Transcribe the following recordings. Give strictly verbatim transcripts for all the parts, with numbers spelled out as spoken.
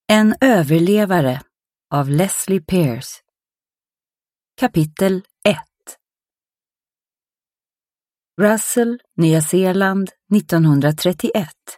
En överlevare av Leslie Pearce. Kapitel ett. Russell, Nya Zeeland, nittonhundratrettioett.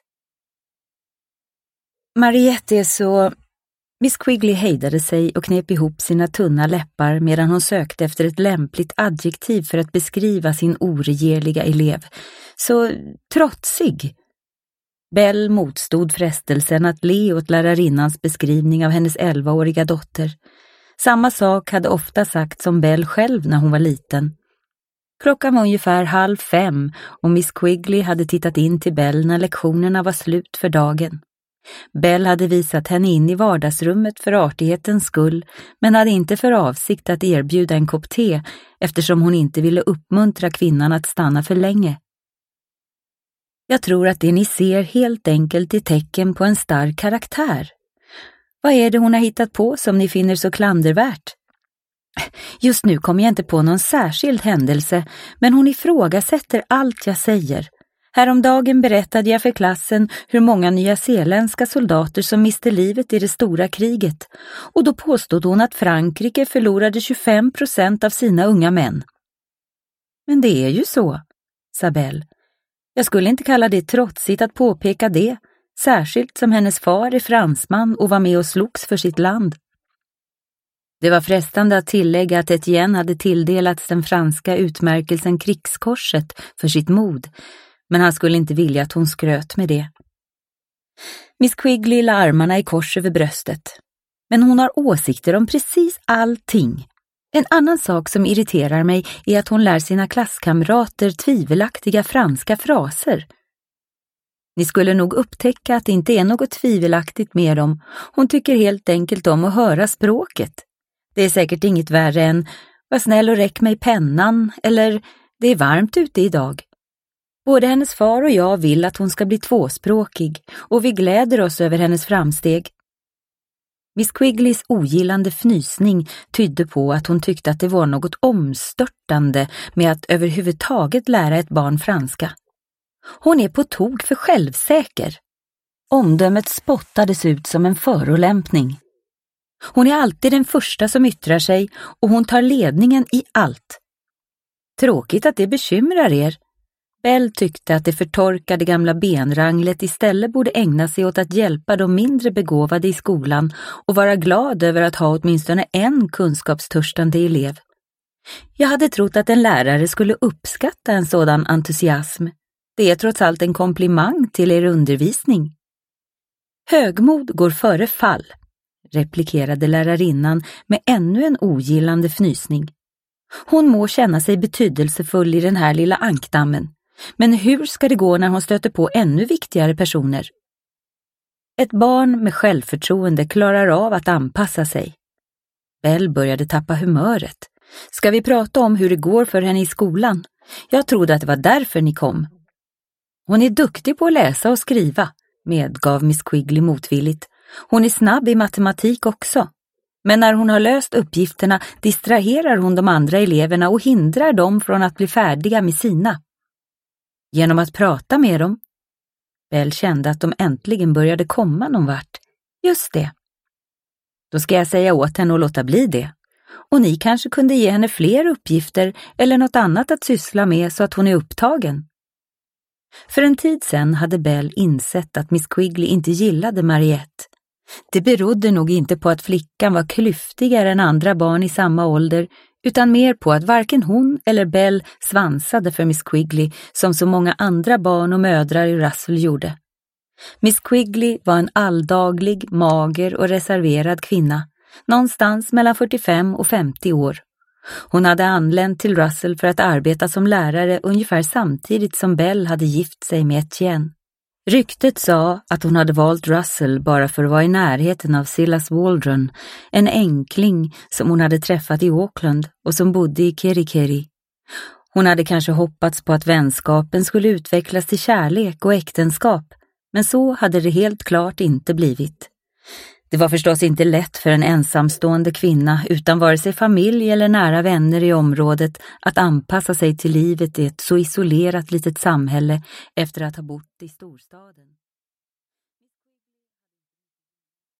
Mariette är så... Miss Quigley hejdade sig och knep ihop sina tunna läppar medan hon sökte efter ett lämpligt adjektiv för att beskriva sin oregerliga elev. Så trotsig. Bell motstod frestelsen att le åt lärarinnans beskrivning av hennes elvaåriga dotter. Samma sak hade ofta sagts om Bell själv när hon var liten. Klockan var ungefär halv fem och Miss Quigley hade tittat in till Bell när lektionerna var slut för dagen. Bell hade visat henne in i vardagsrummet för artighetens skull, men hade inte för avsikt att erbjuda en kopp te eftersom hon inte ville uppmuntra kvinnan att stanna för länge. Jag tror att det ni ser helt enkelt är tecken på en stark karaktär. Vad är det hon har hittat på som ni finner så klandervärt? Just nu kommer jag inte på någon särskild händelse, men hon ifrågasätter allt jag säger. Häromdagen berättade jag för klassen hur många nyzeeländska soldater som miste livet i det stora kriget, och då påstod hon att Frankrike förlorade tjugofem procent av sina unga män. Men det är ju så, sa Bell. Jag skulle inte kalla det trotsigt att påpeka det, särskilt som hennes far är fransman och var med och slogs för sitt land. Det var frestande att tillägga att Etienne hade tilldelats den franska utmärkelsen Krigskorset för sitt mod, men han skulle inte vilja att hon skröt med det. Miss Quigley la armarna i kors över bröstet. Men hon har åsikter om precis allting. En annan sak som irriterar mig är att hon lär sina klasskamrater tvivelaktiga franska fraser. Ni skulle nog upptäcka att det inte är något tvivelaktigt med dem. Hon tycker helt enkelt om att höra språket. Det är säkert inget värre än var snäll och räck mig pennan eller det är varmt ute idag. Både hennes far och jag vill att hon ska bli tvåspråkig och vi gläder oss över hennes framsteg. Miss Quigleys ogillande fnysning tydde på att hon tyckte att det var något omstörtande med att överhuvudtaget lära ett barn franska. Hon är på tok för självsäker. Omdömet spottades ut som en förolämpning. Hon är alltid den första som yttrar sig och hon tar ledningen i allt. Tråkigt att det bekymrar er. Bell tyckte att det förtorkade gamla benranglet istället borde ägna sig åt att hjälpa de mindre begåvade i skolan och vara glad över att ha åtminstone en kunskapstörstande elev. Jag hade trott att en lärare skulle uppskatta en sådan entusiasm. Det är trots allt en komplimang till er undervisning. Högmod går före fall, replikerade lärarinnan med ännu en ogillande fnysning. Hon må känna sig betydelsefull i den här lilla ankdammen. Men hur ska det gå när hon stöter på ännu viktigare personer? Ett barn med självförtroende klarar av att anpassa sig. Bell började tappa humöret. Ska vi prata om hur det går för henne i skolan? Jag trodde att det var därför ni kom. Hon är duktig på att läsa och skriva, medgav Miss Quigley motvilligt. Hon är snabb i matematik också. Men när hon har löst uppgifterna distraherar hon de andra eleverna och hindrar dem från att bli färdiga med sina. Genom att prata med dem. Bell kände att de äntligen började komma någon vart. Just det. Då ska jag säga åt henne att låta bli det. Och ni kanske kunde ge henne fler uppgifter eller något annat att syssla med så att hon är upptagen. För en tid sedan hade Bell insett att Miss Quigley inte gillade Mariette. Det berodde nog inte på att flickan var klyftigare än andra barn i samma ålder, utan mer på att varken hon eller Bell svansade för Miss Quigley som så många andra barn och mödrar i Russell gjorde. Miss Quigley var en alldaglig, mager och reserverad kvinna, någonstans mellan fyrtiofem och femtio år. Hon hade anlänt till Russell för att arbeta som lärare ungefär samtidigt som Bell hade gift sig med Etienne. Ryktet sa att hon hade valt Russell bara för att vara i närheten av Silas Waldron, en enkling som hon hade träffat i Auckland och som bodde i Kerikeri. Hon hade kanske hoppats på att vänskapen skulle utvecklas till kärlek och äktenskap, men så hade det helt klart inte blivit. Det var förstås inte lätt för en ensamstående kvinna utan vare sig familj eller nära vänner i området att anpassa sig till livet i ett så isolerat litet samhälle efter att ha bott i storstaden.